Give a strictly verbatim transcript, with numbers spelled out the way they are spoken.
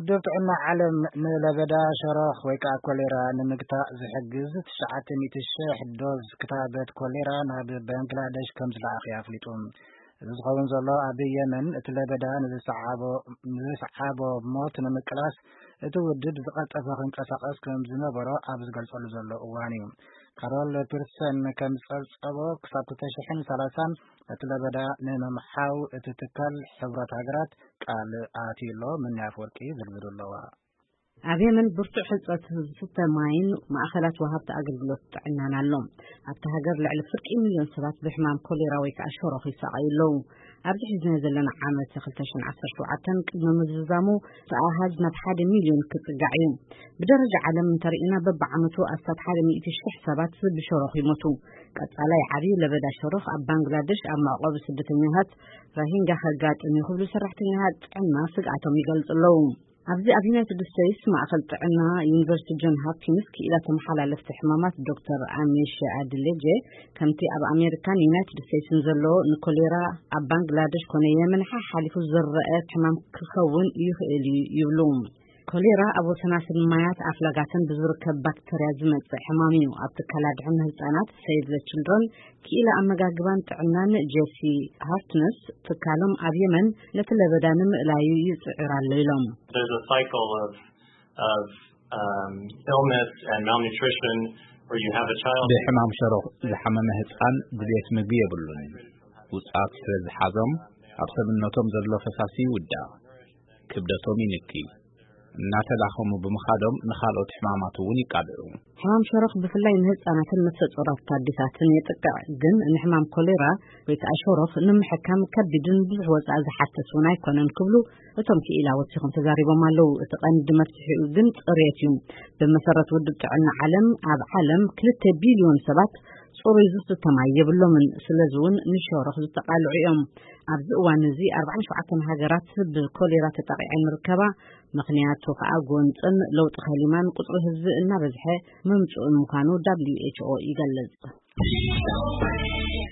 ውድብ ጥዕና ዓለም ንለበዳ ሸረኽ ወይ ከዓ ኮሌራ ንምግታእ ዝሕግዝ ትሽዓተ ሚእቲ ሽሕ ዶዝ ክታበት ኮሌራ ናብ ባንግላዴሽ ከም ዝለኣኸ ኣፍሊጡ እዚ ዝኸውን ዘሎ ኣብ የመን እቲ ለበዳ ንዝሰዓቦ ሞት ንምቅላስ እቲ ውድብ ዝቐጠፈ ክንቀሳቐስ ከም ዝነበሮ ኣብ ዝገልጸሉ ዘሎ እዋን እዩ ካሮል ፒርሰን ከም ዝጸብጸቦ ክሳብ ክልተ ሽሕን ሰላሳን እቲ ለበዳ ንምምሓው እቲ ትካል ሕብረት ሃገራት ቃል ኣትዩሎ ምንያፍ ወርቂ ዝርዝሩ ኣለዋ ኣብ የመን ብርቱዕ ሕጽረት ዝስተ ማይን ማእኸላት ወሃብቲ ኣገልግሎት ጥዕናን ኣሎ ኣብቲ ሃገር ልዕሊ ፍርቂ ሚልዮን ሰባት ብሕማም ኮሌራ ወይ ከዓ ሸሮኽ ይሰቃዩ ኣለዉ ኣብዚ ሒዝና ዘለና ዓመት ክልተ ሽሕን ዓሰርተ ሸውዓተ ቅድሚ ምዝዛሙ ተኣሃዝ ናብ ሓደ ሚልዮን ክጽጋዕ እዩ ብደረጃ ዓለም እንተሪእና በብዓመቱ ኣስታት ሓደ ሚእቲ ሽሕ ሰባት ብሸሮኽ ይሞቱ ቀጻላይ ዓብዪ ለበዳ ሸሮኽ ኣብ ባንግላዴሽ ኣብ ማዕቆቢ ስደተኛታት ሮሂንጋ ከጋጥም ይኽብሉ ሰራሕተኛታት ጥዕና ስግኣቶም ይገልጹ ኣለዉ ኣብዚ ኣብ ዩናይትድ ስቴትስ ማእኸል ጥዕና ዩኒቨርሲቲ ጆን ሆፕኪንስ ክኢላ ተመሓላለፍቲ ሕማማት ዶክተር ኣሚሽ ኣድሌጀ ከምቲ ኣብ ኣሜሪካን ዩናይትድ ስቴትስን ዘሎ ንኮሌራ ኣብ ባንግላዴሽ ኮነ የመን ሓሊፉ ዝረአ ሕማም ክኸውን ይኽእል ይብሉ ኮሌራ ኣብ ወሰናስን ማያት ኣፍላጋትን ብዝርከብ ባክተርያ ዝመጽእ ሕማም እዩ ኣብ ትካላት ጥዕና ህጻናት ሴቭ ዘ ችልድረን ክኢላ ኣመጋግባን ጥዕናን ጄሲ ሃርትነስ ትካሎም ኣብ የመን ነቲ ለበዳ ንምእላዩ ይጽዕር ኣሎ ኢሎም There's a cycle of of um, illness and malnutrition where you have a child بحمام شروخ زحمم ህጻን ድሌት ምግቢ የብሉን ውጻት ስለዝሓዞም ኣብ ሰብነቶም ዘሎ ፈሳሲ ውዳ ክብደቶም ይንኪ እናተላኸሙ ብምኻዶም ንኻልኦት ሕማማት እውን ይቃልዑ ሕማም ሸሮኽ ብፍላይ ንህጻናትን ነፍሰ-ጡራት ታዲሳትን የጥቅዕ ግን ንሕማም ኮሌራ ወይ ከዓ ሸሮኽ ንምሕካም ከቢድን ብዙሕ ወጻኢ ዝሓትት እውን ኣይኮነን ክብሉ እቶም ክኢላ ወሲኾም ተዛሪቦም ኣለዉ እቲ ቀንዲ መፍትሒኡ ግን ፅሬት እዩ ብመሰረት ውድብ ጥዕና ዓለም ኣብ ዓለም ክልተ ቢልዮን ሰባት ጽሩይ ዝስተ ማይ የብሎምን ስለዚ እውን ንሸሮኽ ዝተቃልዑ እዮም ኣብዚ እዋን እዚ ኣርባዕን ሸውዓተን ሃገራት ብኮሌራ ተጠቂዐን ይርከባ ምክንያቱ ከዓ ጎንፅን ለውጢ ከሊማን ቁጥሪ ህዝቢ እናበዝሐ መምጽኡ ምዃኑ ደብሊው ኤች ኦ ይገልጽ